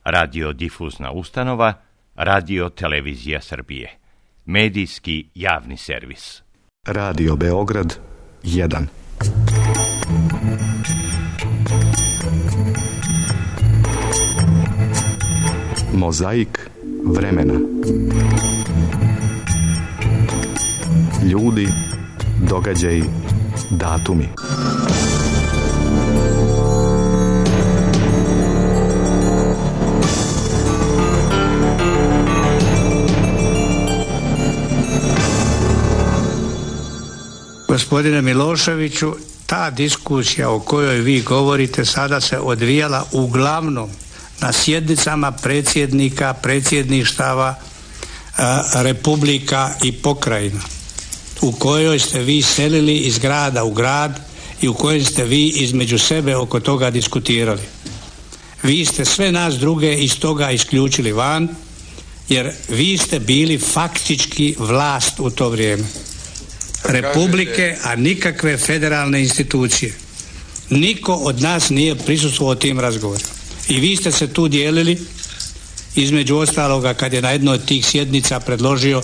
radiodifuzna ustanova, Radio Televizija Srbije. Medijski javni servis. Radio Beograd 1. Mozaik vremena. Ljudi, događaji, datumi. Gospodine Miloševiću, ta diskusija o kojoj vi govorite sada se odvijala uglavnom na sjednicama predsjednika, predsjedništava, republika i pokrajina, u kojoj ste vi selili iz grada u grad i u kojoj ste vi između sebe oko toga diskutirali. Vi ste sve nas druge iz toga isključili van, jer vi ste bili faktički vlast u to vrijeme. Republike, a nikakve federalne institucije. Niko od nas nije prisustvovao tim razgovorima. I vi ste se tu dijelili, između ostaloga, kad je na jednoj od tih sjednica predložio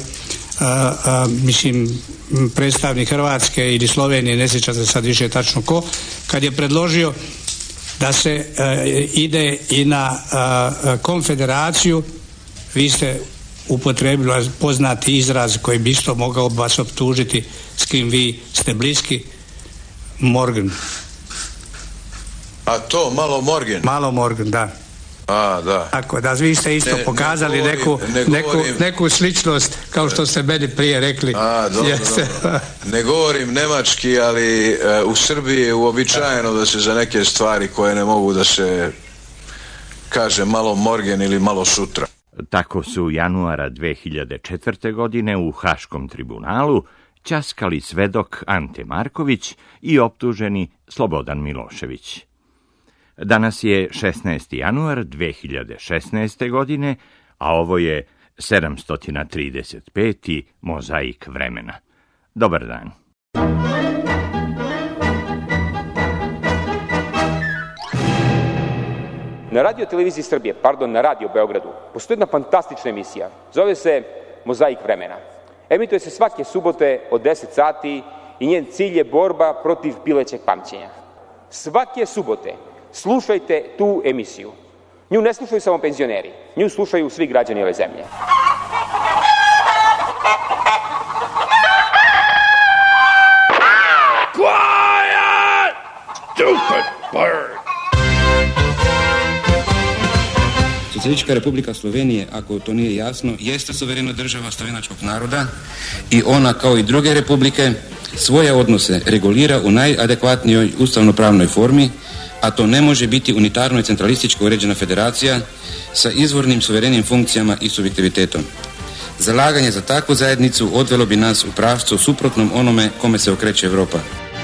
predstavnik Hrvatske ili Slovenije, ne sjećam se sad više tačno ko, kad je predložio da se ide i na konfederaciju, vi ste upotrebili poznati izraz koji bi isto mogao vas optužiti, s kim vi ste bliski, Morgan. A to, malo Morgan? Malo Morgan, da. A, da. Tako da, vi ste isto pokazali neku sličnost, kao što ste meni prije rekli. A, dobro. Ne govorim nemački, ali u Srbiji je uobičajeno da se za neke stvari koje ne mogu da se kaže malo Morgan ili malo sutra. Tako su januara 2004. godine u Haškom tribunalu ćaskali svedok Ante Marković i optuženi Slobodan Milošević. Danas je 16. januar 2016. godine, a ovo je 735. Mozaik vremena. Dobar dan. Na Radio Televiziji Srbije, na Radio Beogradu, postoji jedna fantastična emisija. Zove se Mozaik vremena. Emituje se svake subote od 10 sati i njen cilj je borba protiv pilećeg pamćenja. Svake subote slušajte tu emisiju. Nju ne slušaju samo penzioneri, nju slušaju svi građani ove zemlje. Quiet! Stupid bird! Socijalistička Republika Slovenije, ako to nije jasno, jeste suverena država slovenačkog naroda i ona, kao i druge republike, svoje odnose regulira u najadekvatnijoj ustavnopravnoj formi, a to ne može biti unitarno i centralističko uređena federacija sa izvornim suverenim funkcijama i subjektivitetom. Zalaganje za takvu zajednicu odvelo bi nas u pravcu suprotnom onome kome se okreće Evropa.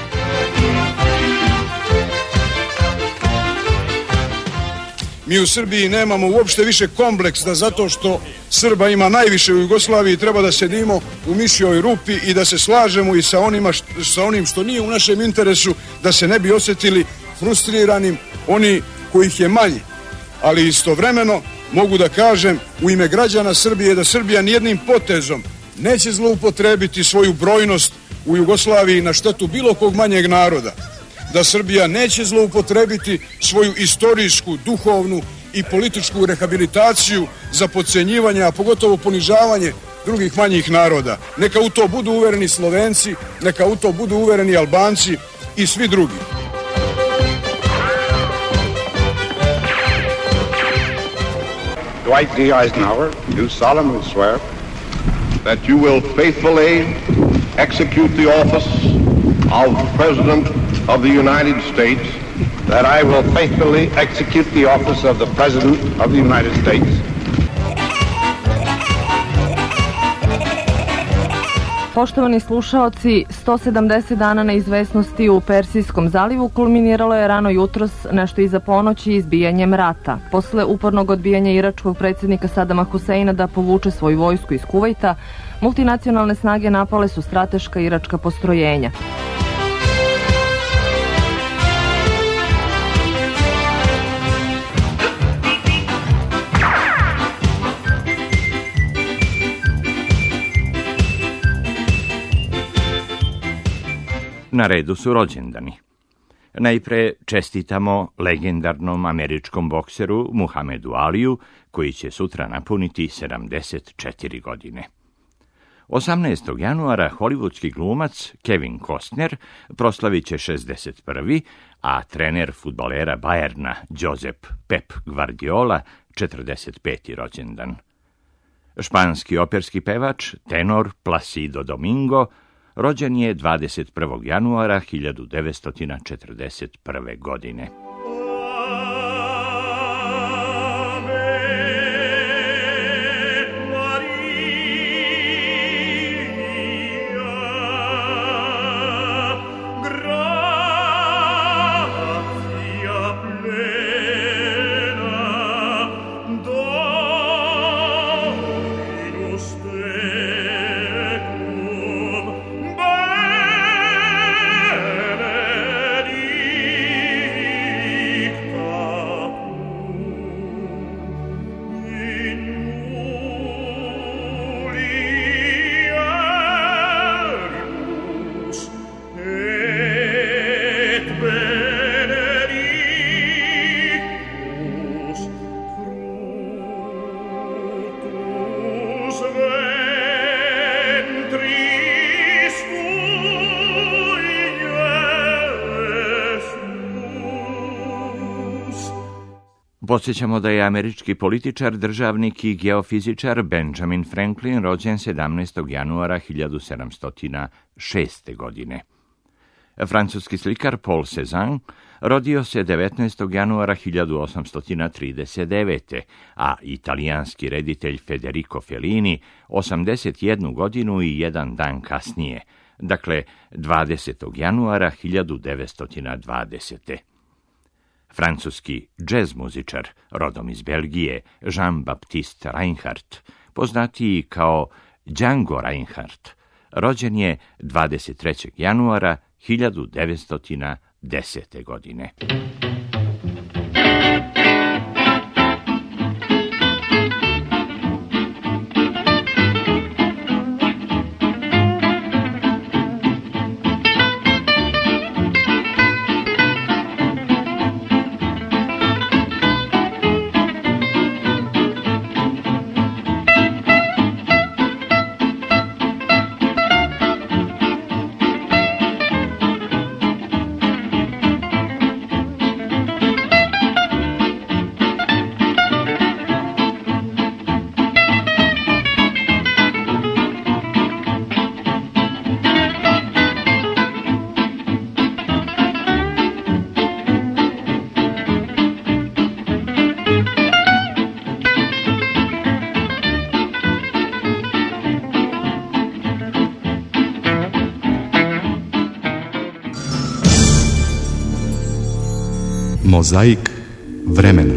Mi u Srbiji nemamo uopšte više kompleks da zato što Srba ima najviše u Jugoslaviji treba da sedimo u mišjoj rupi i da se slažemo i sa onim što nije u našem interesu, da se ne bi osjetili frustriranim oni kojih je manje. Ali istovremeno mogu da kažem u ime građana Srbije da Srbija nijednim potezom neće zloupotrebiti svoju brojnost u Jugoslaviji na štetu bilo kog manjeg naroda. Da Srbija neće zloupotrebiti svoju istorijsku, duhovnu i političku rehabilitaciju za potcenjivanje, a pogotovo ponižavanje drugih manjih naroda. Neka u to budu uvereni Slovenci, neka u to budu uvereni Albanci i svi drugi. Dwight D. Eisenhower, do solemnly swear that you will faithfully execute the office of President of the United States, that I will faithfully execute the office of the President of the United States. Poštovani slušaoci, 170 dana neizvesnosti u Persijskom zalivu kulminiralo je rano jutros, nešto iza ponoći, izbijanjem rata. Posle upornog odbijanja iračkog predsjednika Sadama Huseina da povuče svoju vojsku iz Kuvajta, multinacionalne snage napale su strateška iračka postrojenja. Na redu su rođendani. Najpre čestitamo legendarnom američkom bokseru Muhamedu Aliju, koji će sutra napuniti 74 godine. 18. januara hollywoodski glumac Kevin Costner proslavit će 61. a trener fudbalera Bayerna Josep Pep Guardiola 45. rođendan. Španski operski pevač, tenor Placido Domingo, rođen je 21. januara 1941. godine. Podsjećamo da je američki političar, državnik i geofizičar Benjamin Franklin rođen 17. januara 1706. godine. Francuski slikar Paul Cézanne rodio se 19. januara 1839. a italijanski reditelj Federico Fellini 81 godinu i jedan dan kasnije, dakle 20. januara 1920. Francuski džez muzičar, rodom iz Belgije, Jean-Baptiste Reinhardt, poznatiji kao Django Reinhardt, rođen je 23. januara 1910. godine. Mozaik vremena.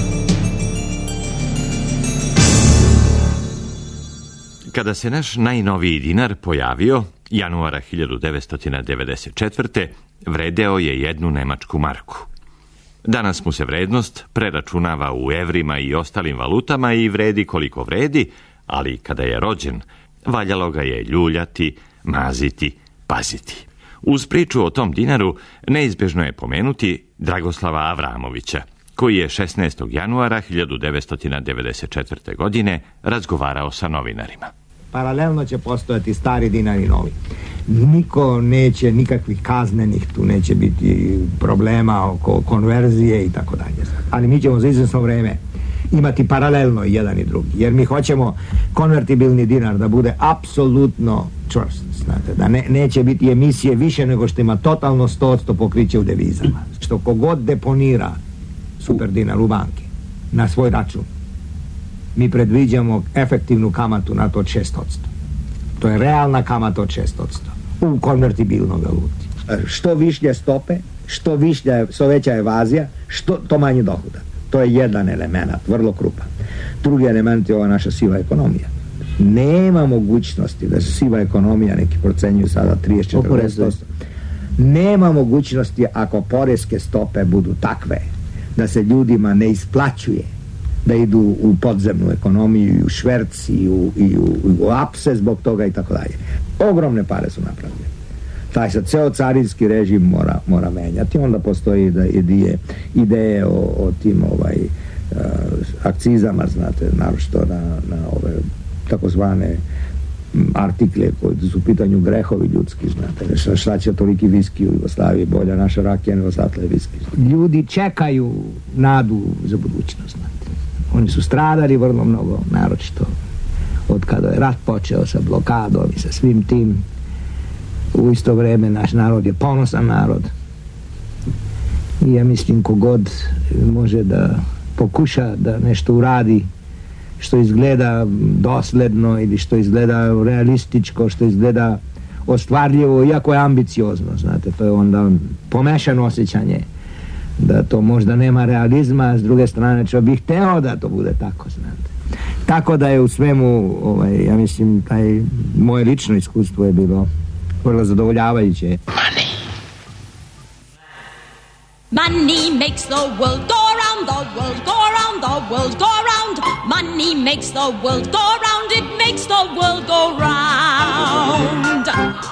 Kada se naš najnoviji dinar pojavio, januara 1994. vredeo je 1 nemačku marku. Danas mu se vrednost preračunava u evrima i ostalim valutama i vredi koliko vredi, ali kada je rođen, valjalo ga je ljuljati, maziti, paziti. Uz priču o tom dinaru neizbježno je pomenuti Dragoslava Avramovića, koji je 16. januara 1994. godine razgovarao sa novinarima. Paralelno će postojati stari dinar i novi. Niko neće, nikakvih kaznenih, tu neće biti problema oko konverzije i tako dalje. Ali mi ćemo za izvjesno vreme imati paralelno i jedan i drugi. Jer mi hoćemo konvertibilni dinar da bude apsolutno čvrst. Znate, da neće biti emisije više nego što ima totalno 100% pokriće u devizama. Što kogod deponira super dinar u banki na svoj račun, mi predviđamo efektivnu kamatu na to od 6%. To je realna kamata od 6% u konvertibilnoj valuti. Što višlje stope, što veća evazija, to manje dohodak. To je jedan element, vrlo krupan. Drugi element je ova naša siva ekonomija. Nema mogućnosti da se siva ekonomija, neki procenjuju sada 30-40%. Nema mogućnosti ako poreske stope budu takve da se ljudima ne isplaćuje da idu u podzemnu ekonomiju i u šverc i u apse zbog toga i tako dalje. Ogromne pare su napravljene. taj sad ceo carinski režim mora menjati. Onda postoji ideje o tim akcizama, znate, naročito na ove takozvane artikle koji su u pitanju grehovi ljudski, znate, šta će toliki viski u Jugoslaviji, bolja naša rakija nego satle viski. Ljudi čekaju nadu za budućnost, znate. Oni su stradali vrlo mnogo, naročito od kada je rat počeo sa blokadom i sa svim tim. U isto vreme naš narod je ponosan narod i ja mislim kogod može da pokuša da nešto uradi što izgleda dosledno ili što izgleda realističko, što izgleda ostvarljivo, iako je ambiciozno, znate, to je onda pomešano osjećanje da to možda nema realizma, a s druge strane čo bih hteo da to bude tako, znate. Tako da je u svemu, ja mislim, taj moje lično iskustvo je bilo vrlo zadovoljavajuće. Money makes the world go round, the world go round, the world go round. Money makes the world go round, it makes the world go round.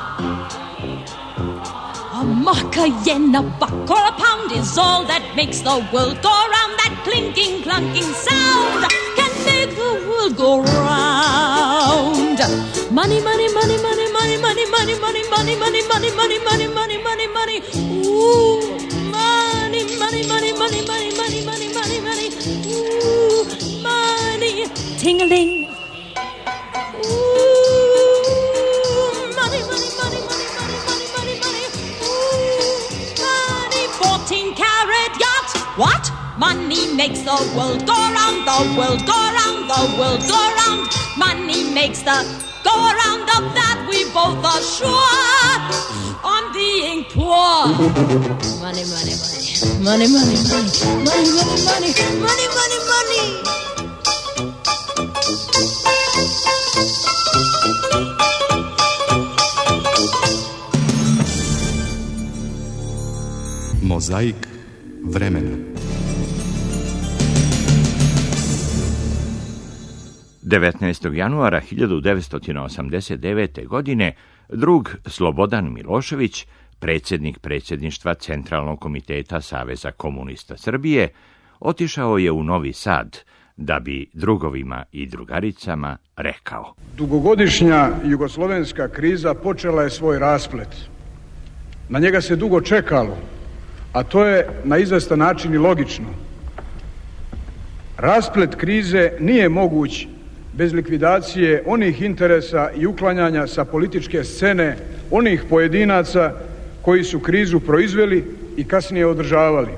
A mark, a yen, a buck, or a pound is all that makes the world go round. That clinking, clunking sound can make the world go round. Money, money, money, money, money, money, money, money, money, money, money, money, money, money, money, money. Ooh, money, money, money, money, money, money, money, money, money. Ooh, money, ting-a-ling. Ooh, money, money, money, money, money, money, money, money. Ooh, money, 14-carat yacht. What? Money makes the world go round, the world go round, the world go round. Money makes the go around, of that we both are sure on being poor. Money, money, money, money, money, money, money, money, money, money, money, money. Mozaik vremena. 19. januara 1989. godine drug Slobodan Milošević, predsjednik predsjedništva Centralnog komiteta Saveza komunista Srbije, otišao je u Novi Sad da bi drugovima i drugaricama rekao: Dugogodišnja jugoslovenska kriza počela je svoj rasplet. Na njega se dugo čekalo, a to je na izvestan način i logično. Rasplet krize nije moguć bez likvidacije onih interesa i uklanjanja sa političke scene onih pojedinaca koji su krizu proizveli i kasnije održavali.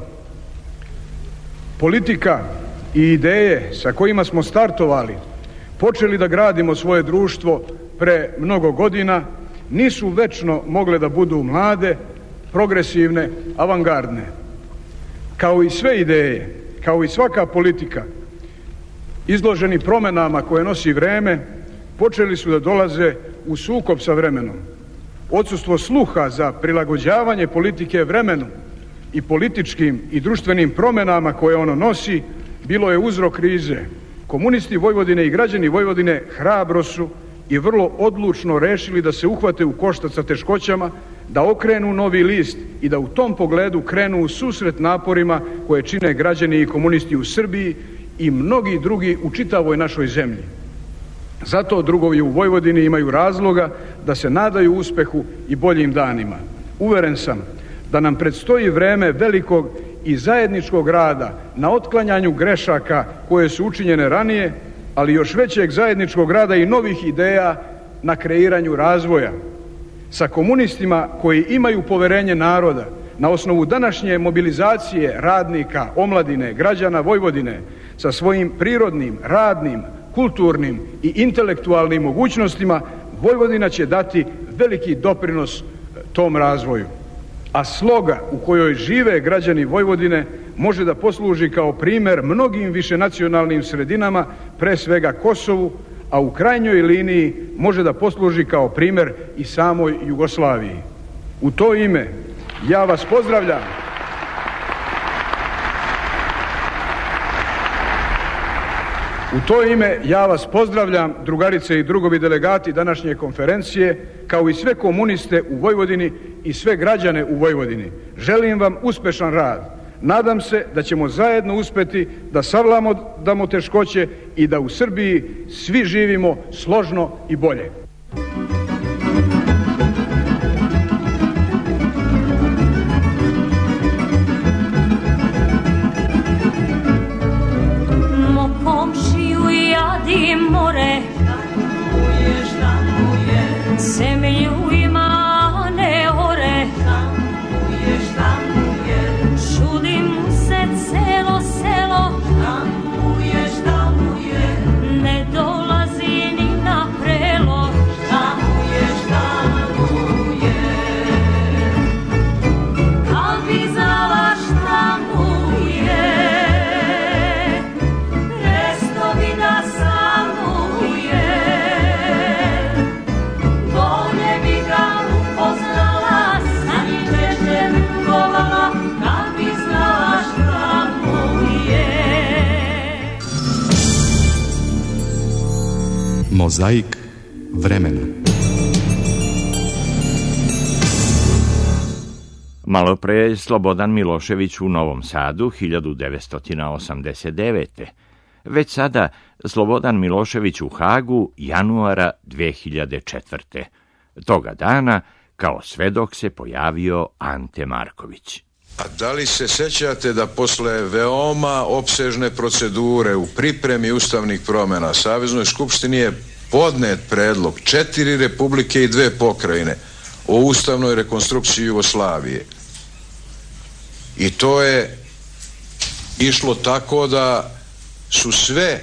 Politika i ideje sa kojima smo startovali, počeli da gradimo svoje društvo pre mnogo godina, nisu večno mogle da budu mlade, progresivne, avangardne. Kao i sve ideje, kao i svaka politika, izloženi promenama koje nosi vreme, počeli su da dolaze u sukob sa vremenom. Odsustvo sluha za prilagođavanje politike vremenu i političkim i društvenim promenama koje ono nosi, bilo je uzrok krize. Komunisti Vojvodine i građani Vojvodine hrabro su i vrlo odlučno rešili da se uhvate u koštac sa teškoćama, da okrenu novi list i da u tom pogledu krenu u susret naporima koje čine građani i komunisti u Srbiji i mnogi drugi u čitavoj našoj zemlji. Zato drugovi u Vojvodini imaju razloga da se nadaju uspehu i boljim danima. Uveren sam da nam predstoji vreme velikog i zajedničkog rada na otklanjanju grešaka koje su učinjene ranije, ali još većeg zajedničkog rada i novih ideja na kreiranju razvoja. Sa komunistima koji imaju poverenje naroda, na osnovu današnje mobilizacije radnika, omladine, građana Vojvodine, sa svojim prirodnim, radnim, kulturnim i intelektualnim mogućnostima, Vojvodina će dati veliki doprinos tom razvoju. A sloga u kojoj žive građani Vojvodine može da posluži kao primer mnogim višenacionalnim sredinama, pre svega Kosovu, a u krajnjoj liniji može da posluži kao primer i samoj Jugoslaviji. U to ime ja vas pozdravljam. U to ime ja vas pozdravljam, drugarice i drugovi delegati današnje konferencije, kao i sve komuniste u Vojvodini i sve građane u Vojvodini. Želim vam uspešan rad. Nadam se da ćemo zajedno uspeti da savladamo teškoće i da u Srbiji svi živimo složno i bolje. More, zemlju ima ne ore, čudi mu se celo selo, ne dolazi ni na prelo, kad bi znala šta mu je, resto bi da Mozaik vremena. Malo pre je Slobodan Milošević u Novom Sadu 1989. Već sada Slobodan Milošević u Hagu januara 2004. Toga dana kao svedok se pojavio Ante Marković. A da li se sećate da posle veoma opsežne procedure u pripremi ustavnih promjena Saveznoj skupštini je podnet predlog 4 republike i 2 pokrajine o ustavnoj rekonstrukciji Jugoslavije. I to je išlo tako da su sve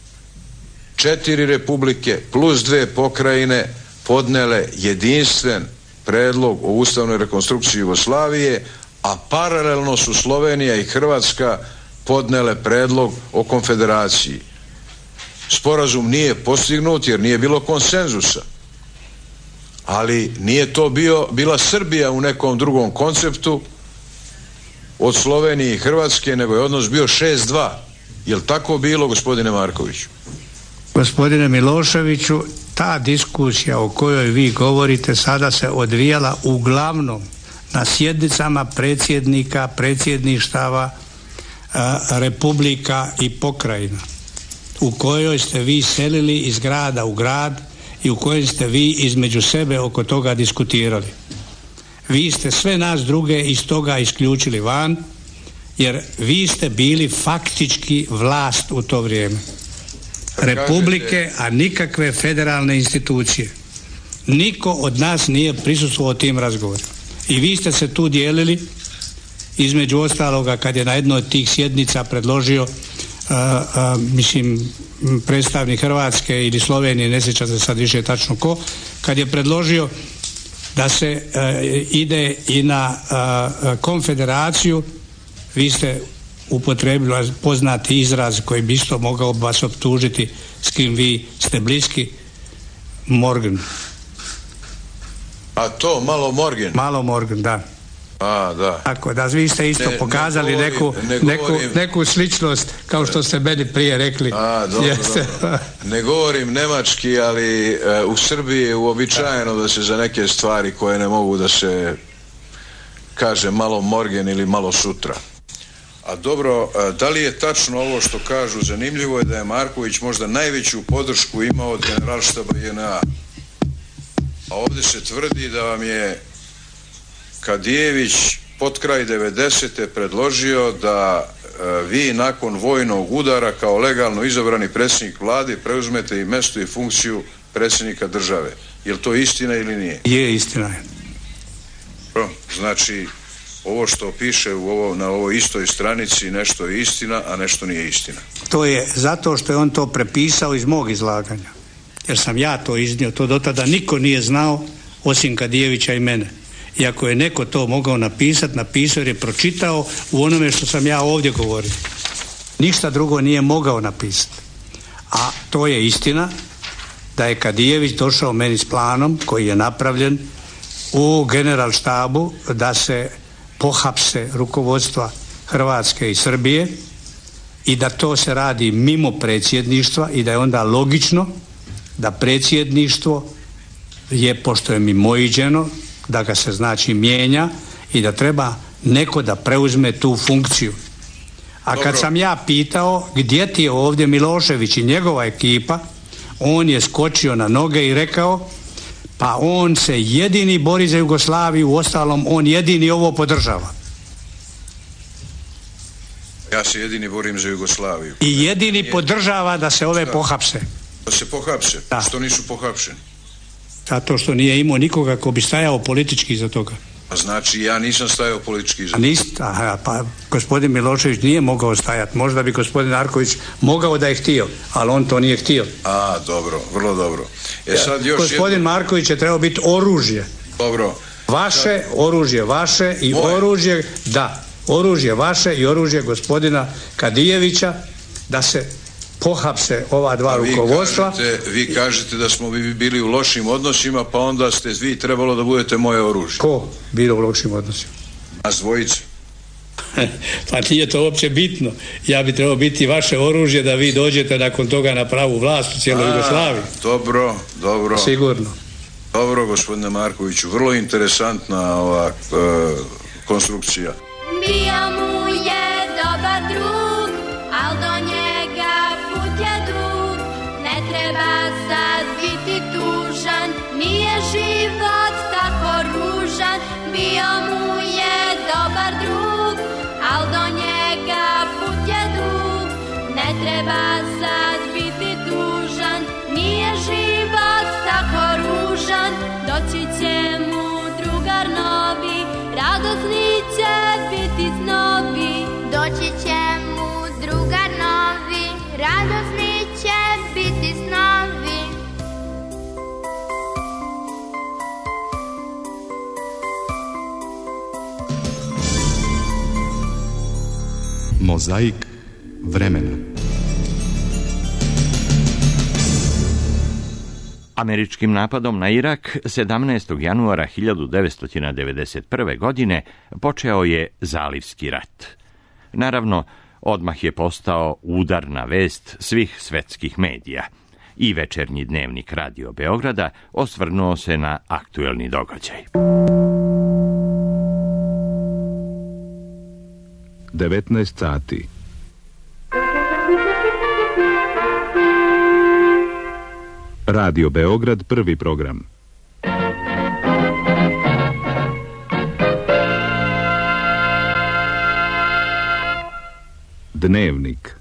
4 republike plus 2 pokrajine podnele jedinstven predlog o ustavnoj rekonstrukciji Jugoslavije, a paralelno su Slovenija i Hrvatska podnele predlog o konfederaciji. Sporazum nije postignut jer nije bilo konsenzusa, ali nije to bila Srbija u nekom drugom konceptu od Slovenije i Hrvatske, nego je odnos bio 6-2. Je li tako bilo, gospodine Markoviću? Gospodine Miloševiću, ta diskusija o kojoj vi govorite sada se odvijala uglavnom na sjednicama predsjednika, predsjedništava, republika i pokrajina, u kojoj ste vi selili iz grada u grad i u kojem ste vi između sebe oko toga diskutirali. Vi ste sve nas druge iz toga isključili van, jer vi ste bili faktički vlast u to vrijeme. Republike, a nikakve federalne institucije. Niko od nas nije prisustvovao tim razgovorima. I vi ste se tu dijelili, između ostaloga, kad je na jednoj od tih sjednica predložio predstavnik Hrvatske ili Slovenije, ne sjećam se sad više tačno ko, kad je predložio da se ide i na konfederaciju, vi ste upotrebili poznati izraz koji bi isto mogao vas optužiti, s kim vi ste bliski, Morgan. A to, malo Morgan? Malo Morgan, da. A, da. Tako da vi ste isto pokazali neku sličnost, kao što ste meni prije rekli. A, dobro. Ne govorim nemački, ali u Srbiji je uobičajeno da se za neke stvari koje ne mogu da se kaže malo Morgan ili malo sutra. A dobro, da li je tačno ovo što kažu? Zanimljivo je da je Marković možda najveću podršku imao od generalštaba JNA. A ovdje se tvrdi da vam je Kadijević pod kraj 90. predložio da vi nakon vojnog udara kao legalno izabrani predsjednik vlade preuzmete i mjesto i funkciju predsjednika države. Je li to istina ili nije? Je, istina je. Znači, ovo što piše na ovoj istoj stranici, nešto je istina, a nešto nije istina. To je zato što je on to prepisao iz mog izlaganja. Jer sam ja to iznio, to do tada niko nije znao osim Kadijevića i mene. I ako je neko to mogao napisati, napisao jer je pročitao u onome što sam ja ovdje govorio. Ništa drugo nije mogao napisati. A to je istina da je Kadijević došao meni s planom koji je napravljen u generalštabu da se pohapse rukovodstva Hrvatske i Srbije i da to se radi mimo predsjedništva i da je onda logično da predsjedništvo je, pošto je mimoiđeno, da ga se znači mijenja i da treba neko da preuzme tu funkciju. A kad sam ja pitao gdje ti je ovdje Milošević i njegova ekipa, on je skočio na noge i rekao pa on se jedini bori za Jugoslaviju, uostalom on jedini ovo podržava. Ja se jedini borim za Jugoslaviju. I jedini podržava da se ove pohapse. Da se pohapse? Da. Što nisu pohapšeni? Zato što nije imao nikoga ko bi stajao politički iza toga. A znači ja nisam stajao politički iza toga. Pa gospodin Milošević nije mogao stajati. Možda bi gospodin Arković mogao da je htio, ali on to nije htio. A, dobro, vrlo dobro. Sad još gospodin Marković je trebao biti oružje. Dobro. Vaše, oružje vaše i oružje, da, oružje vaše i oružje gospodina Kadijevića da se pohapse ova dva rukovodstva. Vi kažete da smo bili u lošim odnosima, pa onda ste vi trebalo da budete moje oružje. Ko bilo u lošim odnosima? Nas dvojice. Pa nije to uopće bitno. Ja bi trebao biti vaše oružje da vi dođete nakon toga na pravu vlast u cijeloj Jugoslaviji. Dobro. Sigurno. Dobro, gospodine Markoviću, vrlo interesantna ova konstrukcija. Bio mu je dobar drug, al do njega put je dug. Ne treba sad biti tužan, nije život tako ružan. Bio mu je dobar drug, al do njega put je dug. Ne treba sad biti tužan, nije život tako ružan. Doći će mu drugar novi, radosni će biti snovi. Doći će mu drugar novi, radosni će biti snovi. Mozaik vremena. Američkim napadom na Irak 17. januara 1991. godine počeo je Zalivski rat. Naravno, odmah je postao udarna vest svih svetskih medija. I večernji dnevnik Radio Beograda osvrnuo se na aktuelni događaj. 19 sati. Radio Beograd, prvi program. Dnevnik.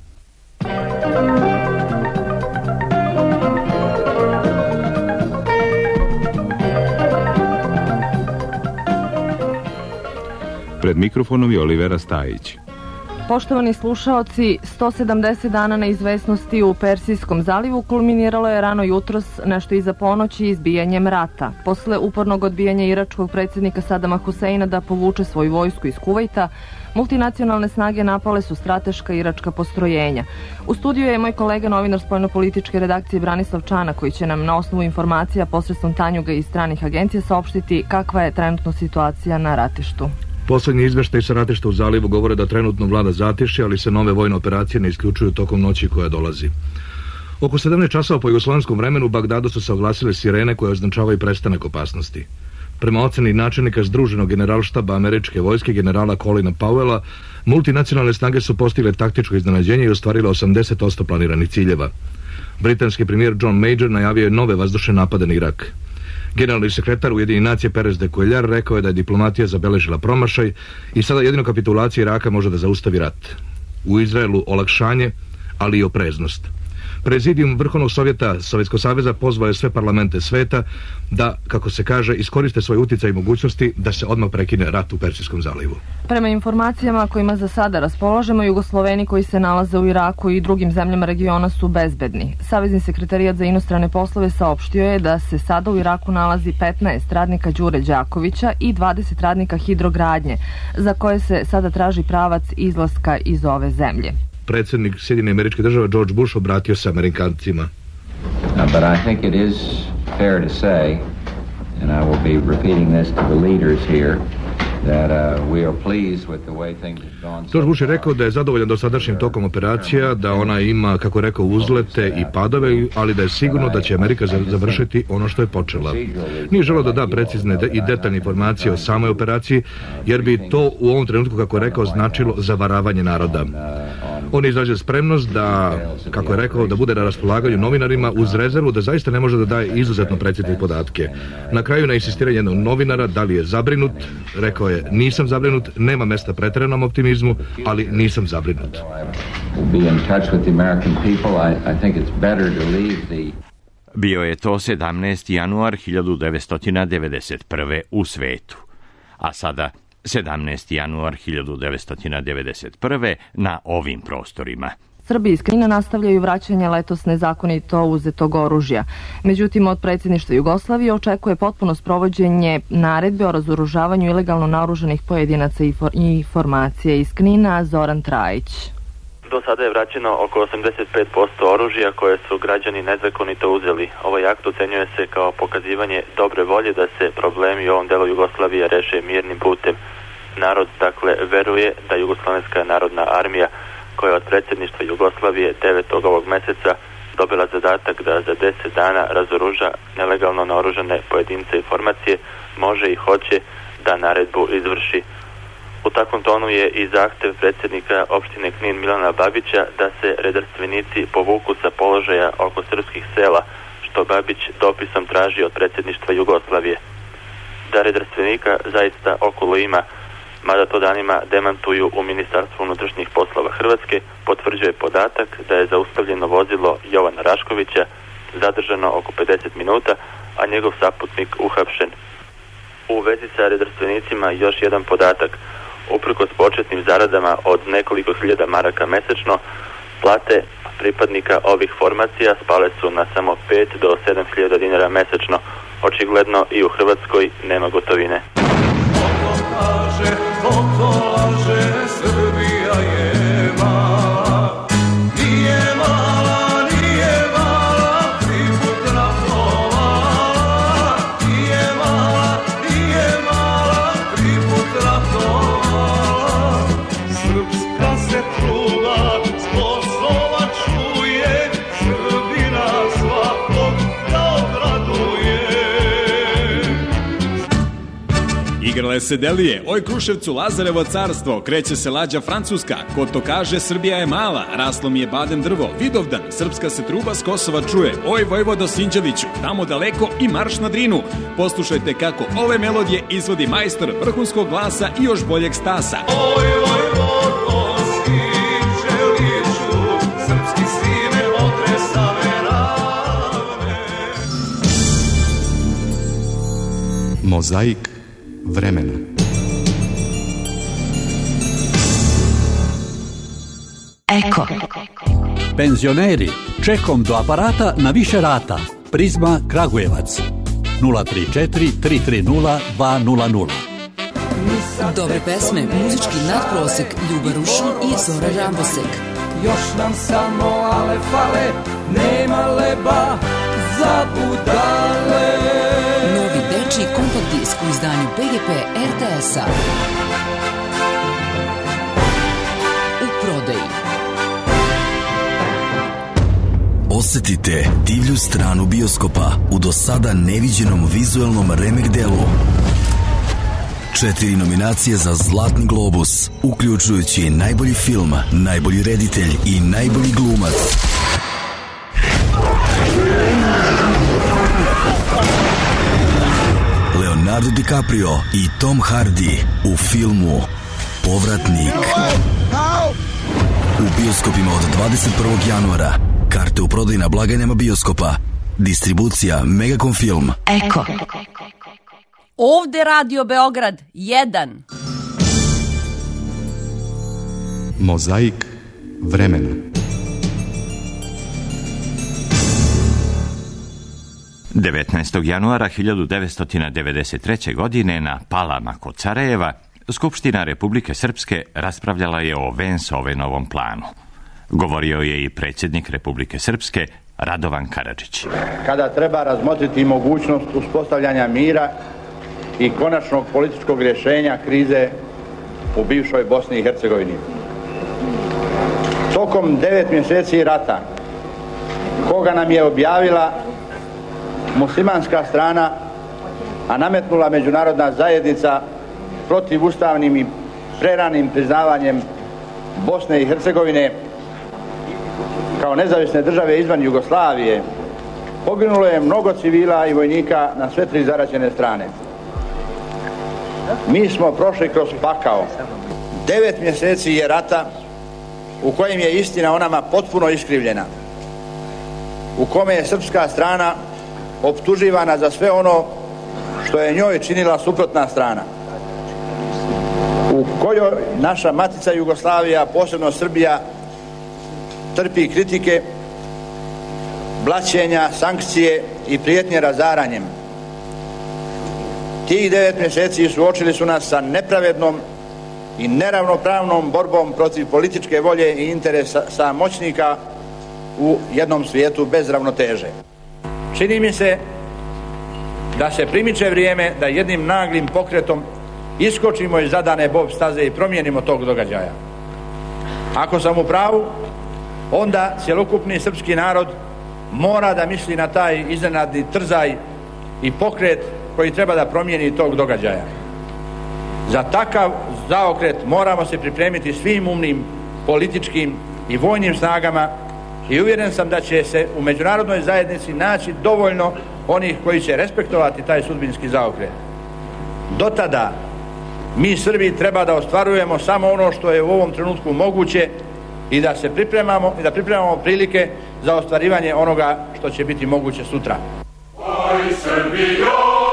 Pred mikrofonom je Olivera Stajić. Poštovani slušaoci, 170 dana neizvesnosti u Persijskom zalivu kulminiralo je rano jutros, nešto iza ponoći, izbijanjem rata. Posle upornog odbijanja iračkog predsjednika Sadama Huseina da povuče svoju vojsku iz Kuvajta, multinacionalne snage napale su strateška iračka postrojenja. U studiju je moj kolega, novinar spoljnopolitičke redakcije Branislav Čana, koji će nam na osnovu informacija posredstvom Tanjuga i stranih agencija saopštiti kakva je trenutno situacija na ratištu. Poslednji izveštaj sa ratišta u zalivu govore da trenutno vlada zatišje, ali se nove vojne operacije ne isključuju tokom noći koja dolazi. Oko 17 časova po jugoslovenskom vremenu u Bagdadu su se oglasile sirene koje označavaju prestanak opasnosti. Prema oceni načelnika Združenog generalštaba američke vojske generala Colina Powella, multinacionalne snage su postigle taktičko iznenađenje i ostvarile 80% planiranih ciljeva. Britanski premijer John Major najavio je nove vazdušne napade na Irak. Generalni sekretar Ujedinjenih nacija Perez de Cuellar rekao je da je diplomatija zabeležila promašaj i sada jedino kapitulacija Iraka može da zaustavi rat. U Izraelu olakšanje, ali i opreznost. Prezidijum Vrhovnog Sovjeta Sovjetskog saveza pozvao je sve parlamente sveta da, kako se kaže, iskoriste svoj uticaj i mogućnosti da se odmah prekine rat u Persijskom zalivu. Prema informacijama kojima za sada raspolažemo, Jugosloveni koji se nalaze u Iraku i drugim zemljama regiona su bezbedni. Savezni sekretarijat za inostrane poslove saopštio je da se sada u Iraku nalazi 15 radnika Đure Đakovića i 20 radnika hidrogradnje, za koje se sada traži pravac izlaska iz ove zemlje. Predsjednik Sjedinjenih Američkih Država George Bush obratio se Amerikancima. But I think it is fair to say, and I will be repeating this to the leaders here, George Bush je rekao da je zadovoljan dosadašnjim tokom operacija, da ona ima, kako je rekao, uzlete i padove, ali da je sigurno da će Amerika završiti ono što je počela. Nije želeo da da precizne i detaljne informacije o samoj operaciji, jer bi to u ovom trenutku, kako je rekao, značilo zavaravanje naroda. On je izražio spremnost da, kako je rekao, da bude na raspolaganju novinarima uz rezervu da zaista ne može da daje izuzetno precizne podatke. Na kraju, na insistiranje jednog novinara da li je zabrinut, rekao je: nisam zabrinut, nema mesta pretjeranom optimizmu, ali nisam zabrinut. Bio je to 17. januar 1991. u svetu, a sada 17. januar 1991. na ovim prostorima. Srbi iz Knina nastavljaju vraćanje letos nezakonito uzetog oružja. Međutim, od predsjedništva Jugoslavije očekuje potpuno sprovođenje naredbe o razoružavanju ilegalno naoružanih pojedinaca i formacije iz Knina. Zoran Trajić. Do sada je vraćeno oko 85% oružja koje su građani nezakonito uzeli. Ovaj akt ocenjuje se kao pokazivanje dobre volje da se problemi u ovom delu Jugoslavije reše mirnim putem. Narod, dakle, veruje da Jugoslovenska narodna armija, koja je od predsjedništva Jugoslavije 9. ovog meseca dobila zadatak da za 10 dana razoruža nelegalno naoružane pojedince i formacije, može i hoće da naredbu izvrši. U takvom tonu je i zahtev predsjednika opštine Knin Milana Babića da se redarstvenici povuku sa položaja oko srpskih sela, što Babić dopisom traži od predsjedništva Jugoslavije. Da redarstvenika zaista okolo ima, mada to danima demantuju u Ministarstvu unutrašnjih poslova Hrvatske, potvrđuje podatak da je zaustavljeno vozilo Jovana Raškovića, zadržano oko 50 minuta, a njegov saputnik uhapšen. U vezi sa redarstvenicima još jedan podatak. Uprkos početnim zaradama od nekoliko hiljada maraka mesečno, plate pripadnika ovih formacija spale su na samo 5 do 7.000 dinara mesečno. Očigledno i u Hrvatskoj nema gotovine. Srbija je mala, nije mala, triput ratovala, nije mala, triput ratovala. Srpska se truda, s Kosova čuje, Srbina svakog da obraduje. Igrale se delije, oj Kruševcu Lazarevo carstvo, kreće se lađa Francuska, ko to kaže Srbija je mala, raslo mi je badem drvo, Vidovdan, srpska se truba s Kosova čuje, oj Vojvodo Sinđeliću, tamo daleko i marš na Drinu. Poslušajte kako ove melodije izvodi majstor vrhunskog glasa i još boljeg stasa. Oj Vojvodo Sinđeliću, srpski sine odresave ravne. Mozaik vremena. Eko. Penzioneri, čekom do aparata na više rata. Prizma Kragujevac. 034 330 200. Dobre pesme, muzički nadprosek, Ljuba Rušin i Zora Rambosek. Još nam samo ale fale, nema leba za budale. Novi dečiji kompakt disk u izdanju BGP RTS-a. U prodaji. Osetite divlju stranu bioskopa u do sada neviđenom vizuelnom remek delu. 4 nominacije za Zlatni globus, uključujući najbolji film, najbolji reditelj i najbolji glumac. Leonardo DiCaprio i Tom Hardy u filmu Povratnik. U bioskopima od 21. januara. Karte u prodaju na blagajnama bioskopa. Distribucija Megacom Film. Eko. Ovde Radio Beograd 1. Mozaik vremena. Devetnaestog januara 1993. godine na Palama kod Sarajeva Skupština Republike Srpske raspravljala je o Vens-Ovenovom planu. Govorio je i predsjednik Republike Srpske Radovan Karadžić. Kada treba razmotriti mogućnost uspostavljanja mira i konačnog političkog rješenja krize u bivšoj Bosni i Hercegovini. Tokom 9 mjeseci rata, koga nam je objavila muslimanska strana, a nametnula međunarodna zajednica protiv ustavnim i preranim priznavanjem Bosne i Hercegovine kao nezavisne države izvan Jugoslavije, poginulo je mnogo civila i vojnika na sve tri zaraćene strane. Mi smo prošli kroz pakao. 9 mjeseci je rata u kojem je istina o nama potpuno iskrivljena, u kome je srpska strana optuživana za sve ono što je njoj činila suprotna strana, u kojoj naša matica Jugoslavija, posebno Srbija, trpi kritike, blaćenja, sankcije i prijetnje razaranjem. Tih 9 mjeseci suočili su nas sa nepravednom i neravnopravnom borbom protiv političke volje i interesa moćnika u jednom svijetu bez ravnoteže. Čini mi se da se primiče vrijeme da jednim naglim pokretom iskočimo iz zadane bob staze i promijenimo tog događaja. Ako sam u pravu, onda cjelokupni srpski narod mora da misli na taj iznenadni trzaj i pokret koji treba da promijeni tog događaja. Za takav zaokret moramo se pripremiti svim umnim, političkim i vojnim snagama i uvjeren sam da će se u međunarodnoj zajednici naći dovoljno onih koji će respektovati taj sudbinski zaokret. Do tada mi Srbi treba da ostvarujemo samo ono što je u ovom trenutku moguće i da se pripremamo prilike za ostvarivanje onoga što će biti moguće sutra. Oj Srbijo,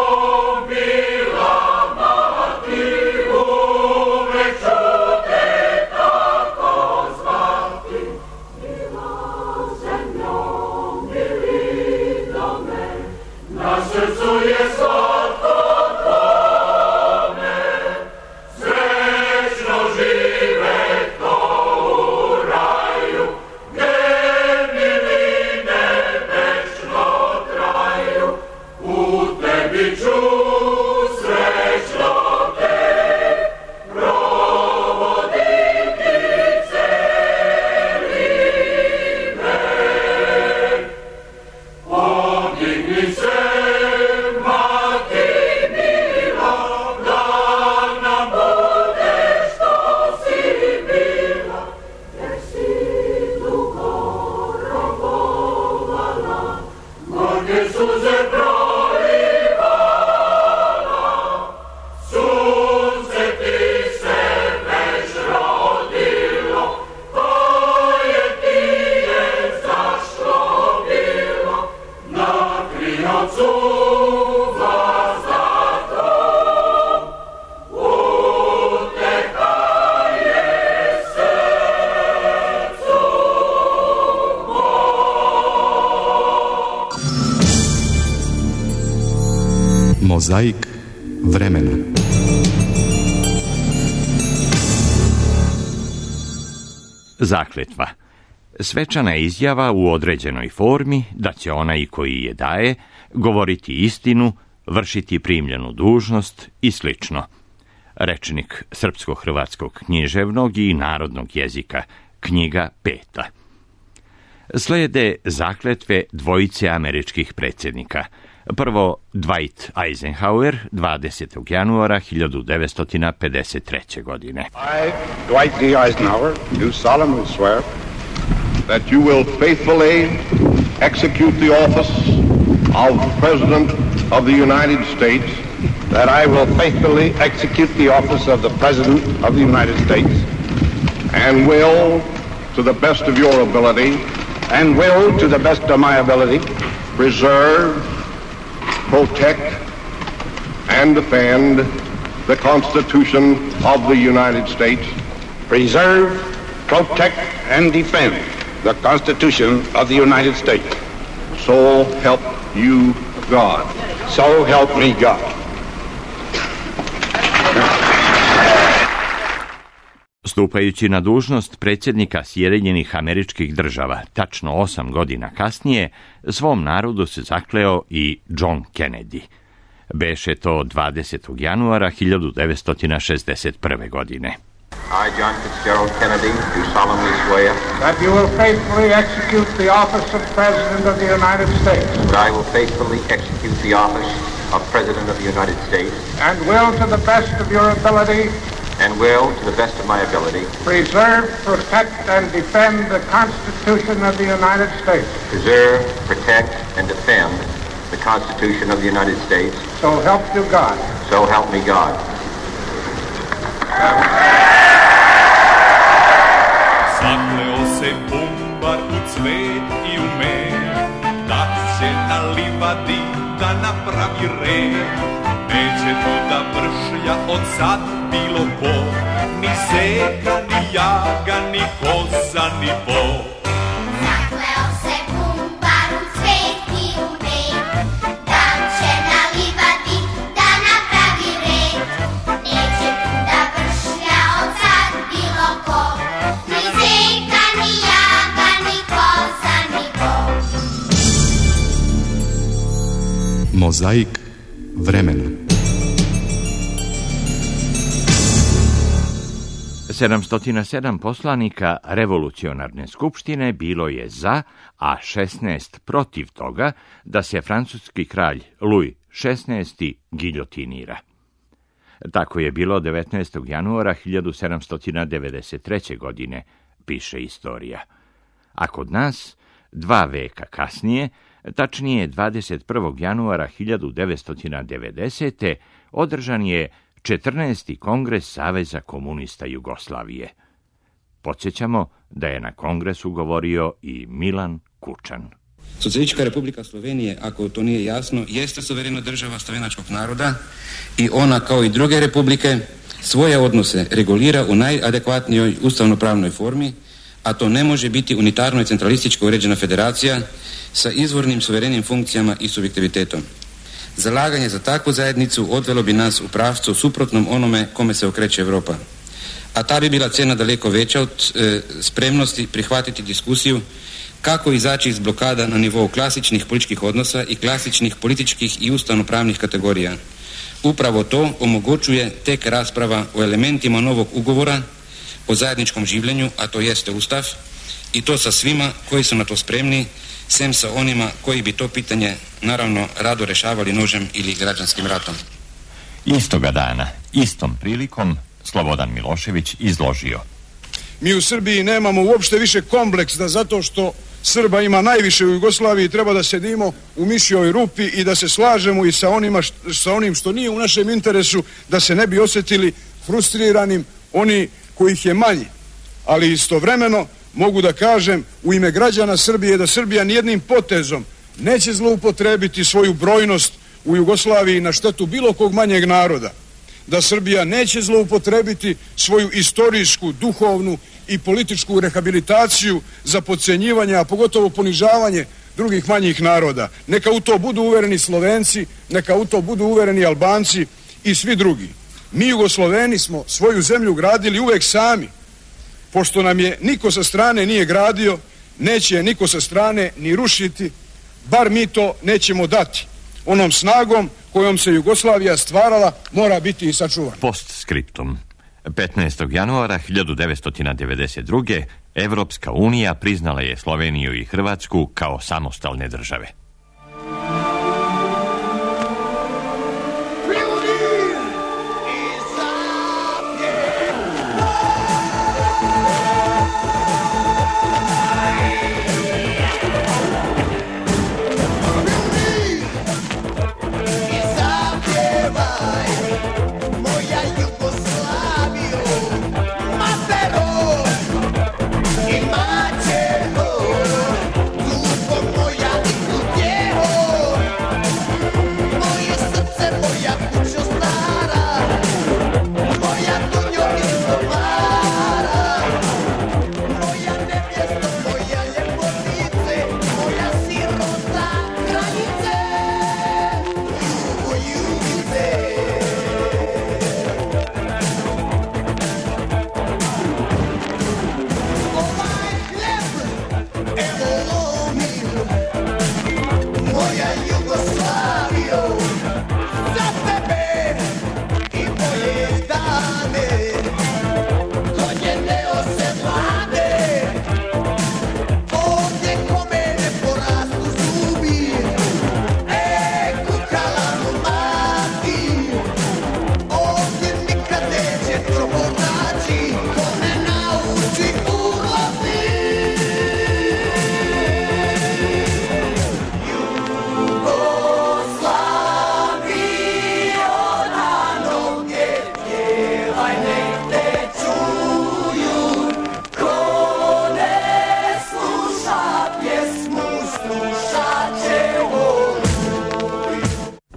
bila mati, uvek ću te tako zvati. Bila zemljom ili dome, na srcu je slatko tvome. Srećno žive to u raju, gdje miline večno traju. U tebi ću srećno te provoditi celi vek. Podigni se, mati mila, da nam bude što si bila, jer si dugo robovala, gornje suze prolivala, sunce ti se već rodilo, koje ti je zašlo bilo, na kriocu vazdatom, uteka je srcu Mozaik vremena. Zakletva. Svečana je izjava u određenoj formi da će onaj koji je daje govoriti istinu, vršiti primljenu dužnost i slično. Rečnik srpsko-hrvatskog književnog i narodnog jezika, knjiga 5. Slijede zakletve dvojice američkih predsjednika. Prvo, Dwight Eisenhower, 20. januara 1953. godine. I, Dwight D. Eisenhower, do solemnly swear that you will faithfully execute the office of President of the United States, that I will faithfully execute the office of the President of the United States, and will, to the best of your ability, to the best of my ability, preserve, protect, and defend the Constitution of the United States. Preserve, protect, and defend the Constitution of the United States. So help you God. So help me God. Stupajući na dužnost predsjednika Sjedinjenih Američkih Država, tačno 8 godina kasnije, svom narodu se zakleo i John Kennedy. Beše to 20. januara 1961. godine. I, John Fitzgerald Kennedy, do solemnly swear that you will faithfully execute the office of President of the United States. That I will faithfully execute the office of President of the United States. And will, to the best of your ability, and will, to the best of my ability, preserve, protect, and defend the Constitution of the United States. Preserve, protect, and defend the Constitution of the United States. So help you God. So help me God. Zakleo se bumbar u cvet i u med, da će na livadi da napravi red. Neće tu da vršlja od sad bilo ko, ni seka, ni jaga, ni koza, ni bo. Zakleo se bumbar u cvet i u med, da će na livadi da napravi red. Neće tu da vršlja od sad bilo ko, ni seka, ni jaga, ni koza, ni bo. Mozaik vremena. 707 poslanika revolucionarne skupštine bilo je za, a 16 protiv toga da se francuski kralj Louis XVI giljotinira. Tako je bilo 19. januara 1793. godine, piše istorija. A kod nas, 2 veka kasnije, tačnije 21. januara 1990. održan je 14. kongres Saveza komunista Jugoslavije. Podsjećamo da je na kongresu govorio i Milan Kučan. Socijalistička Republika Slovenije, ako to nije jasno, jeste suverena država slovenačkog naroda i ona, kao i druge republike, svoje odnose regulira u najadekvatnijoj ustavnopravnoj formi, a to ne može biti unitarno i centralističko uređena federacija sa izvornim suverenim funkcijama i subjektivitetom. Zalaganje za takvu zajednicu odvelo bi nas u pravcu suprotnom onome kome se okreće Europa. A ta bi bila cena daleko veća od spremnosti prihvatiti diskusiju kako izaći iz blokada na nivou klasičnih političkih odnosa i klasičnih političkih i ustavnopravnih kategorija. Upravo to omogućuje tek rasprava o elementima novog ugovora o zajedničkom življenju, a to jeste Ustav, i to sa svima koji su na to spremni, sem sa onima koji bi to pitanje naravno rado rešavali nožem ili građanskim ratom. Istoga dana, istom prilikom, Slobodan Milošević izložio. Mi u Srbiji nemamo uopšte više kompleks da zato što Srba ima najviše u Jugoslaviji treba da sedimo u mišjoj rupi i da se slažemo i sa onim što nije u našem interesu, da se ne bi osjetili frustriranim oni kojih je manje. Ali istovremeno mogu da kažem u ime građana Srbije da Srbija nijednim potezom neće zloupotrebiti svoju brojnost u Jugoslaviji na štetu bilo kog manjeg naroda. Da Srbija neće zloupotrebiti svoju istorijsku, duhovnu i političku rehabilitaciju za podcenjivanje, a pogotovo ponižavanje drugih manjih naroda. Neka u to budu uvereni Slovenci, neka u to budu uvereni Albanci i svi drugi. Mi Jugosloveni smo svoju zemlju gradili uvek sami. Pošto nam je niko sa strane nije gradio, neće je niko sa strane ni rušiti, bar mi to nećemo dati. Onom snagom kojom se Jugoslavija stvarala mora biti i sačuvana. Postskriptum. 15. januara 1992. Evropska unija priznala je Sloveniju i Hrvatsku kao samostalne države. Yeah.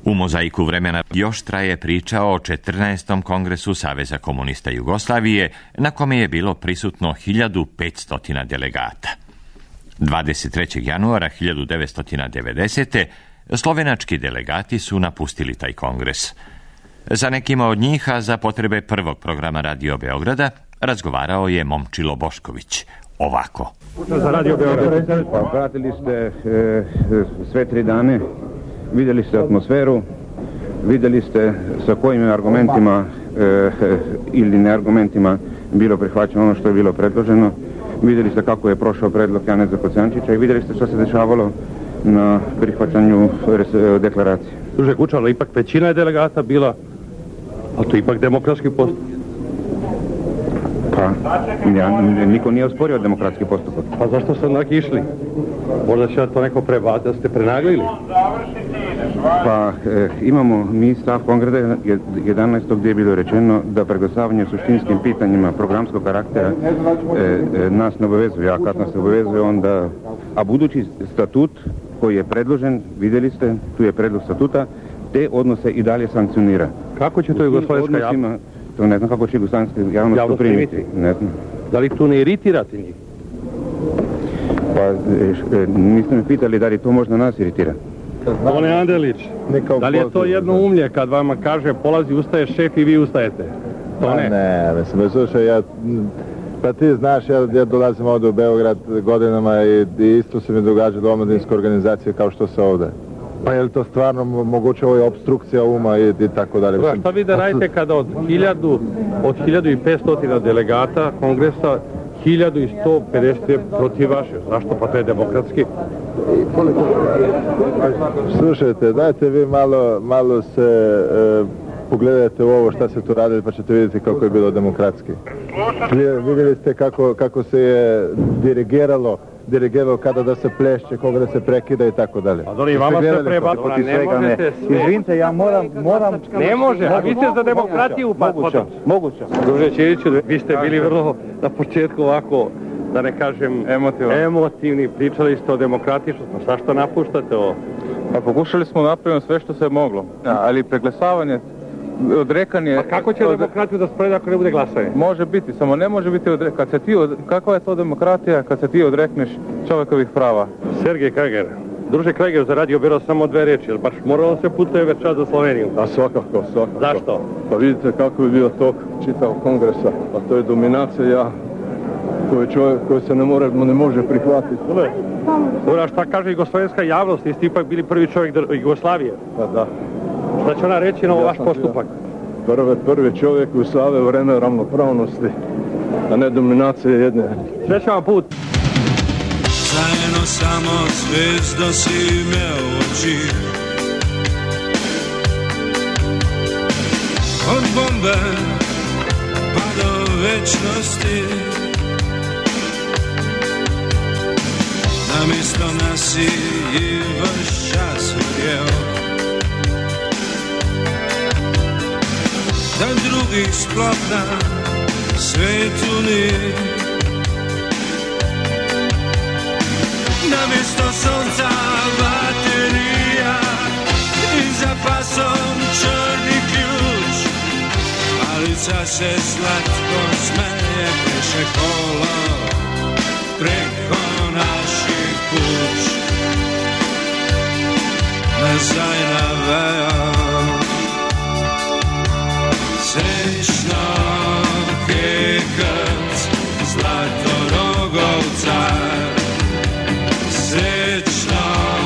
U mozaiku vremena još traje priča o 14. kongresu Saveza komunista Jugoslavije, na kome je bilo prisutno 1500 delegata. 23. januara 1990. slovenački delegati su napustili taj kongres. Za nekima od njih, a za potrebe prvog programa Radio Beograda, razgovarao je Momčilo Bošković. Ovako. Za Radio Beograd. Pratili ste sve 3 dane, vidjeli ste atmosferu, vidjeli ste sa kojim argumentima ili neargumentima bilo prihvaćeno ono što je bilo predloženo, vidjeli ste kako je prošao predlog Janeza Kocančića i vidjeli ste što se dešavalo na prihvaćanju deklaracije. Duže Kučalo, ipak većina je delegata bila, ali to je ipak demokratski postupak. Pa, niko nije osporio demokratski postupak. Pa zašto ste onak išli? Možda će to neko prebati da ste prenaglili? Pa, imamo mi stav kongresa 11. gdje je bilo rečeno da preglasavanje suštinskim pitanjima programskog karaktera nas ne obavezuje, a kad nas ne obavezuje onda... A budući statut koji je predložen, vidjeli ste, tu je predlog statuta, te odnose i dalje sankcionira. Kako će to jugoslovenska javnost? To ne znam kako će jugoslovenska javnost to primiti. Ne znam. Da li tu ne iritirate njih? Pa, niste me pitali da li to možda nas iritira. Bone Andelić, da li je to jedno umlje kad vama kaže polazi, ustaje šef i vi ustajete? To ne. Ne, mislim, slušaj, pa ti znaš, ja dolazim ovdje u Beograd godinama i isto se mi događa do omladinske organizacije kao što se ovdje. Pa je li to stvarno moguće, ovo je obstrukcija uma i tako dalje? Šta vi da radite kada od 1500 delegata kongresa 1150 je protiv vaše? Zašto? Pa to je demokratski. Slušajte, dajte vi malo se pogledajte u ovo šta se tu radili pa ćete vidjeti kako je bilo demokratski. Vidjeli ste kako se je dirigiralo kada da se plešće, koga da se prekida i tako dalje. A doli, vama se prebati, ne možete sve. Izvinite, ja moram... Ne može, a vi ste za demokratiju Moguće. Druže Ćiriću, vi ste bili vrlo na početku ovako, da ne kažem, emotivni, pričali ste o demokratiji, pa što napuštate ovo? Pa pokušali smo napraviti sve što se je moglo, ali preglasavanje, odrekanje... Pa kako će demokratiju da spreda ako ne bude glasanje? Može biti, samo ne može biti kakva je to demokratija kad se ti odrekneš čovjekovih prava? Sergej Krager. Druže Krager, za Radio Beograd samo 2 reči, jer baš moralo se putuje večer za Sloveniju. A svakako. Zašto? Pa vidite kako je bio tok čitavog kongresa, a to je dominacija koju se ne može prihvatiti. Dobro, a šta kaže jugoslovenska javnost? Vi ste ipak bili prvi čovjek Jugoslavije. Pa da. Šta će ona reći na vaš postupak? Prvi čovjek u slave vreme ravnopravnosti, a ne dominacije jedne. Srećan vam put. Zajedno samo zvezda si imeo oči, od bombe pa do večnosti, namjesto nas i vaš čas uvijel, da drugih splot na svetu ni. Namjesto sunca baterija i za pasom črni ključ, Alica se slatko smeje, pleše kolo preko naših kuć. Mezajna veja srećno kekac Zlatorogovca, srećno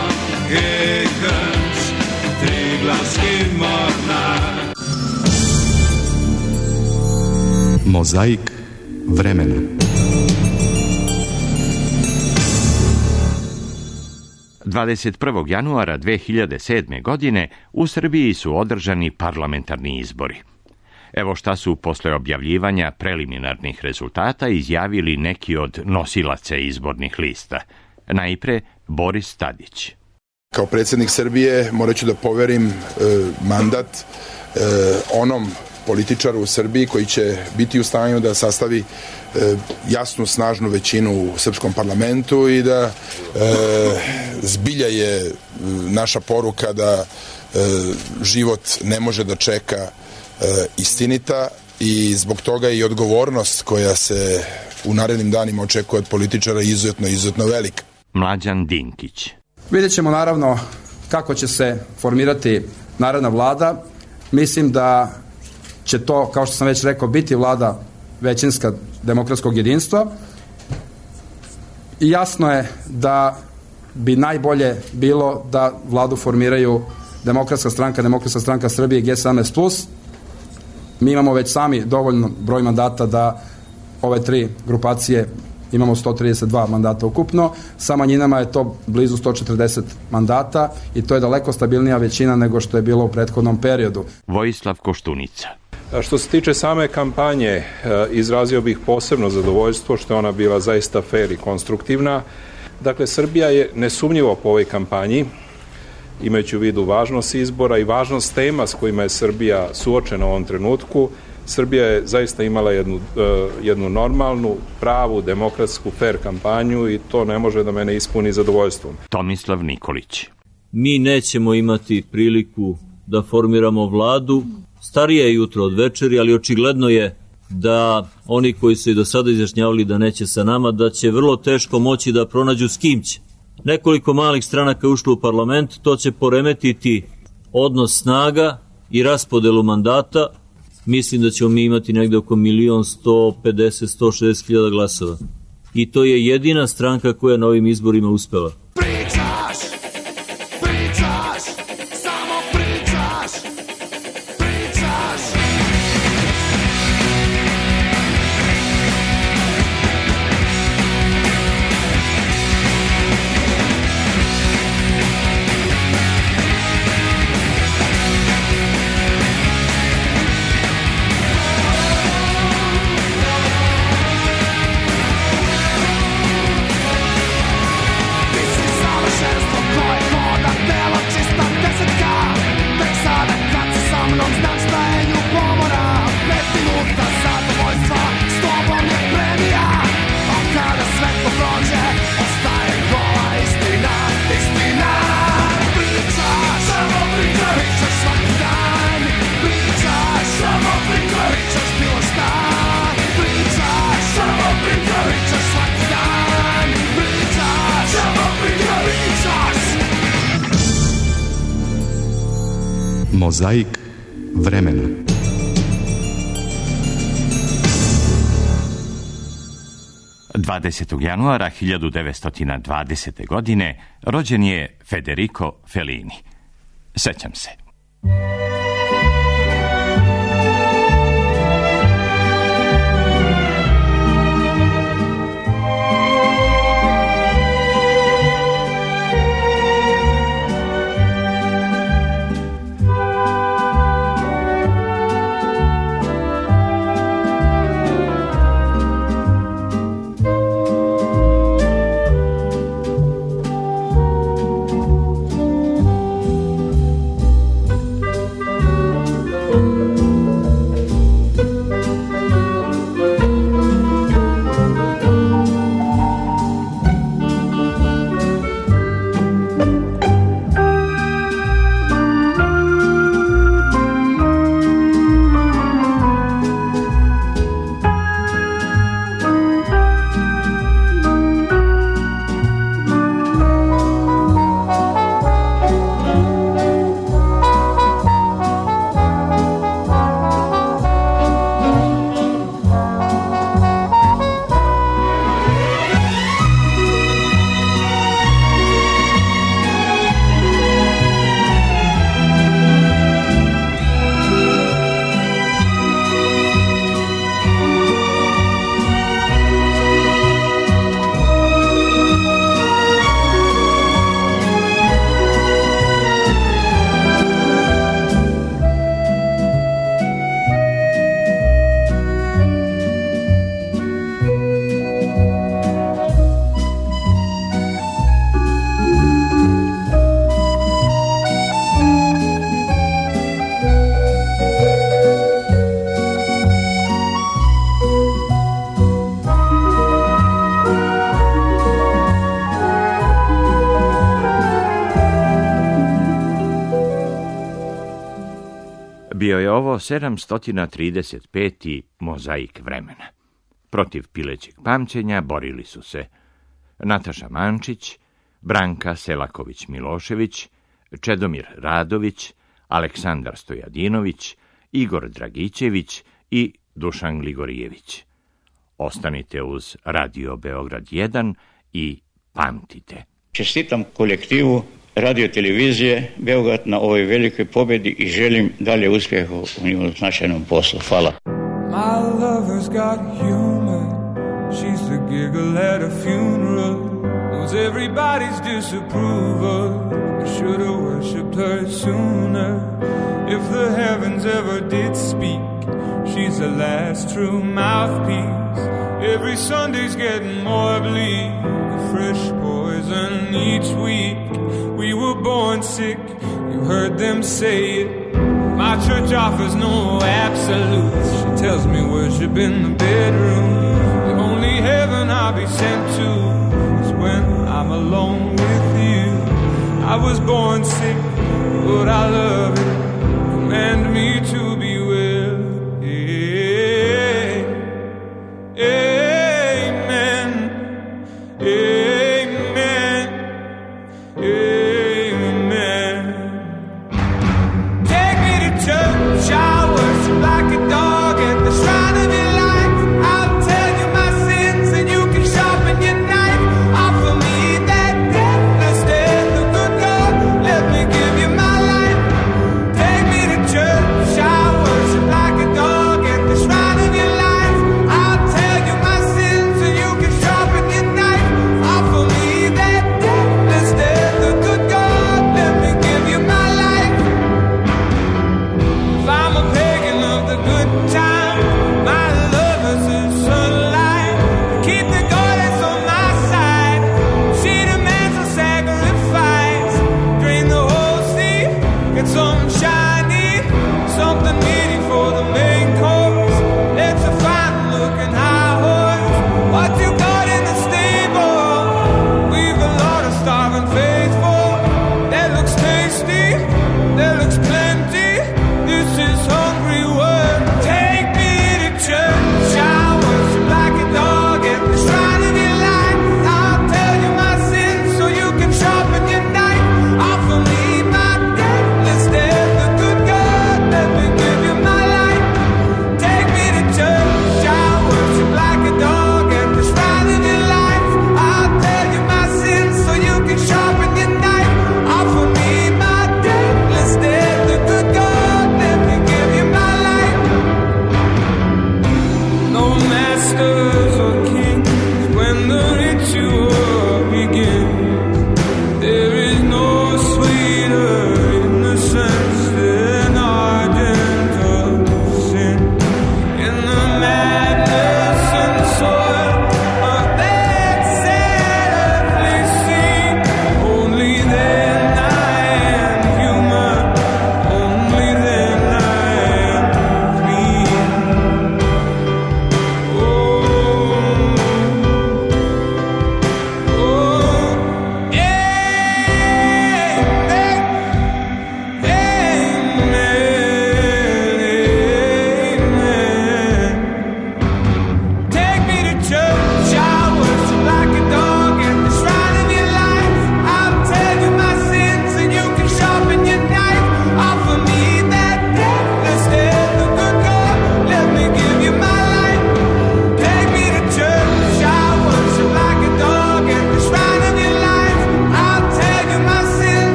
kekac Triglavski mornar. Mozaik vremena. ...21. januara 2007. godine u Srbiji su održani parlamentarni izbori. Evo šta su posle objavljivanja preliminarnih rezultata izjavili neki od nosilaca izbornih lista. Najpre Boris Tadić. Kao predsjednik Srbije morat ću da poverim mandat onom političara u Srbiji koji će biti u stanju da sastavi jasnu, snažnu većinu u srpskom parlamentu i da zbilja je naša poruka da život ne može da čeka istinita i zbog toga i odgovornost koja se u narednim danima očekuje od političara izuzetno velika. Mlađan Dinkić. Vidjet ćemo naravno kako će se formirati naredna vlada. Mislim da će to, kao što sam već rekao, biti vlada većinska demokratskog jedinstva. I jasno je da bi najbolje bilo da vladu formiraju Demokratska stranka Srbije, G17+. Mi imamo već sami dovoljno broj mandata da ove tri grupacije imamo 132 mandata ukupno, sa manjinama je to blizu 140 mandata i to je daleko stabilnija većina nego što je bilo u prethodnom periodu. Vojislav Koštunica. Što se tiče same kampanje, izrazio bih posebno zadovoljstvo što je ona bila zaista fair i konstruktivna. Dakle, Srbija je nesumnjivo po ovoj kampanji, imajući u vidu važnost izbora i važnost tema s kojima je Srbija suočena u ovom trenutku, Srbija je zaista imala jednu normalnu, pravu, demokratsku, fair kampanju i to ne može da mene ispuni zadovoljstvom. Tomislav Nikolić. Mi nećemo imati priliku da formiramo vladu. Starije je jutro od večeri, ali očigledno je da oni koji su i do sada izjašnjavali da neće sa nama, da će vrlo teško moći da pronađu s kim će. Nekoliko malih stranaka je ušlo u parlament, to će poremetiti odnos snaga i raspodelu mandata. Mislim da ćemo mi imati negde oko 1.150.000-160.000 glasova. I to je jedina stranka koja na ovim izborima uspela. Pričaš, samo pričaš. Mozaik vremena. Dvadesetog januara 1920. godine rođen je Federico Fellini. Sećam se. Bio je ovo 735. mozaik vremena. Protiv pilećeg pamćenja borili su se Nataša Mančić, Branka Selaković-Milošević, Čedomir Radović, Aleksandar Stojadinović, Igor Dragićević i Dušan Gligorijević. Ostanite uz Radio Beograd 1 i pamtite. Čestitam kolektivu radio-televizije Beograd na ovoj velikoj pobjedi i želim dalje uspjeha u njihovom značajnom poslu. Hvala. My lover's got humor. She's the giggle at a funeral. Knows everybody's disapproval. I should have worshipped her sooner. If the heavens ever did speak, she's the last true mouthpiece. Every Sunday's getting more bleak, a fresh poison each week. We were born sick, you heard them say it. My church offers no absolutes. She tells me worship in the bedroom. The only heaven I'll be sent to is when I'm alone with you. I was born sick, but I love it. Command me to be